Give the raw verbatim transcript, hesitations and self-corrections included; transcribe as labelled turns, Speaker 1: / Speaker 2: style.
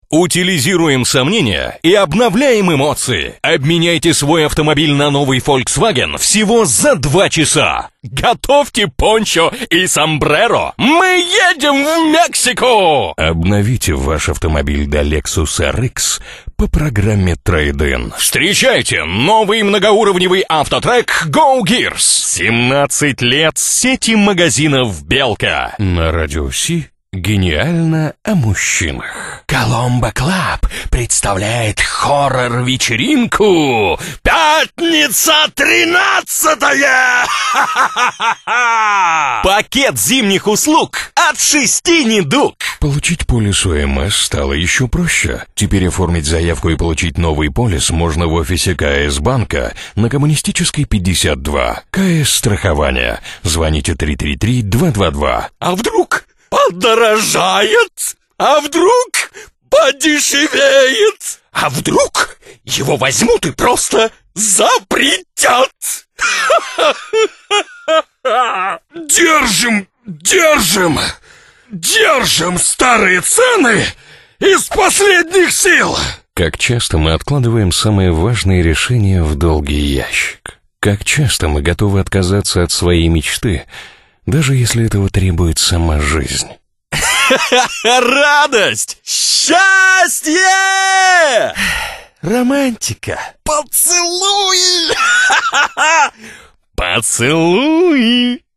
Speaker 1: Утилизируем сомнения и обновляем эмоции. Обменяйте свой автомобиль на новый Volkswagen всего за два часа. Готовьте пончо и сомбреро. Мы едем в Мексику! Обновите ваш автомобиль до Lexus эр икс по программе Trade-in. Встречайте новый многоуровневый автотрек Go Gears. семнадцать лет сети магазинов «Белка». На радио Си. Гениально о мужчинах. Коломбо Клаб представляет хоррор-вечеринку. Пятница тринадцатое. Пакет зимних услуг от шести недуг. Получить полис О Эм Эс стало еще проще. Теперь оформить заявку и получить новый полис можно в офисе Ка Эс Банка на Коммунистической пятьдесят два. Ка Эс страхование. Звоните три три три два два два. А вдруг подорожает? А вдруг подешевеет? А вдруг его возьмут и просто запретят? Держим, держим, держим старые цены из последних сил. Как часто мы откладываем самые важные решения в долгий ящик? Как часто мы готовы отказаться от своей мечты, даже если этого требует сама жизнь? Радость! Счастье! Романтика! Поцелуй! Поцелуй!